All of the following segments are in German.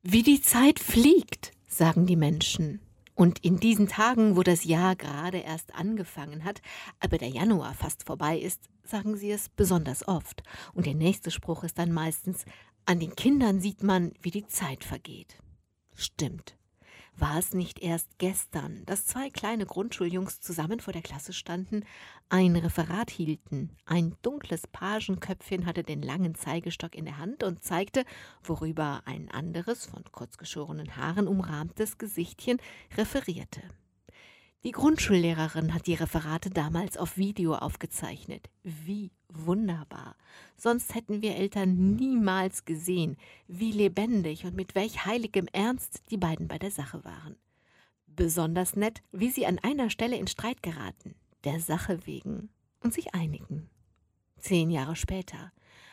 Wie die Zeit fliegt, sagen die Menschen. Und in diesen Tagen, wo das Jahr gerade erst angefangen hat, aber der Januar fast vorbei ist, sagen sie es besonders oft. Und der nächste Spruch ist dann meistens: An den Kindern sieht man, wie die Zeit vergeht. Stimmt. War es nicht erst gestern, dass zwei kleine Grundschuljungs zusammen vor der Klasse standen, ein Referat hielten? Ein dunkles Pagenköpfchen hatte den langen Zeigestock in der Hand und zeigte, worüber ein anderes, von kurzgeschorenen Haaren umrahmtes Gesichtchen referierte. Die Grundschullehrerin hat die Referate damals auf Video aufgezeichnet. Wie wunderbar! Sonst hätten wir Eltern niemals gesehen, wie lebendig und mit welch heiligem Ernst die beiden bei der Sache waren. Besonders nett, wie sie an einer Stelle in Streit geraten, der Sache wegen, und sich einigen. 10 Jahre später.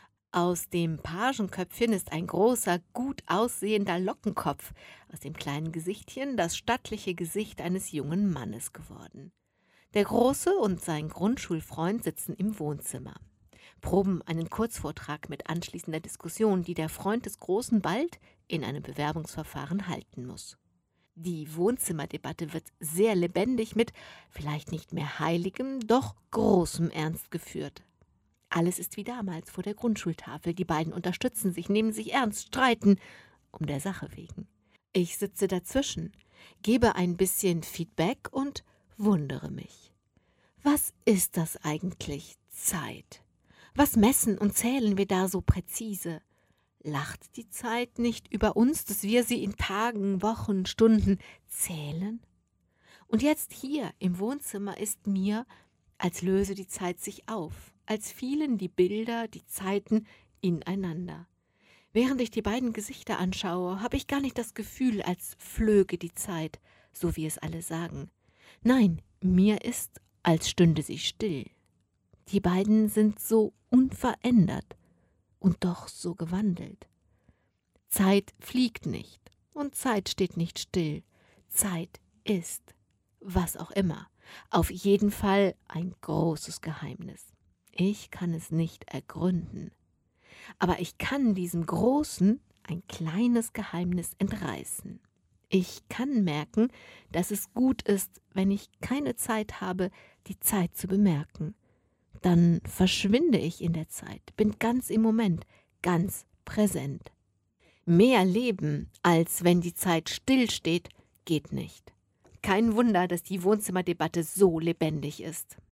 Aus dem Pagenköpfchen ist ein großer, gut aussehender Lockenkopf, aus dem kleinen Gesichtchen das stattliche Gesicht eines jungen Mannes geworden. Der Große und sein Grundschulfreund sitzen im Wohnzimmer, proben einen Kurzvortrag mit anschließender Diskussion, die der Freund des Großen bald in einem Bewerbungsverfahren halten muss. Die Wohnzimmerdebatte wird sehr lebendig mit vielleicht nicht mehr heiligem, doch großem Ernst geführt. Alles ist wie damals vor der Grundschultafel. Die beiden unterstützen sich, nehmen sich ernst, streiten um der Sache wegen. Ich sitze dazwischen, gebe ein bisschen Feedback und wundere mich. Was ist das eigentlich, Zeit? Was messen und zählen wir da so präzise? Lacht die Zeit nicht über uns, dass wir sie in Tagen, Wochen, Stunden zählen? Und jetzt hier im Wohnzimmer ist mir, als löse die Zeit sich auf, als fielen die Bilder, die Zeiten ineinander. Während ich die beiden Gesichter anschaue, habe ich gar nicht das Gefühl, als flöge die Zeit, so wie es alle sagen. Nein, mir ist, als stünde sie still. Die beiden sind so unverändert und doch so gewandelt. Zeit fliegt nicht und Zeit steht nicht still. Zeit ist, was auch immer. Auf jeden Fall ein großes Geheimnis. Ich kann es nicht ergründen. Aber ich kann diesem Großen ein kleines Geheimnis entreißen. Ich kann merken, dass es gut ist, wenn ich keine Zeit habe, die Zeit zu bemerken. Dann verschwinde ich in der Zeit, bin ganz im Moment, ganz präsent. Mehr leben, als wenn die Zeit stillsteht, geht nicht. Kein Wunder, dass die Wohnzimmerdebatte so lebendig ist.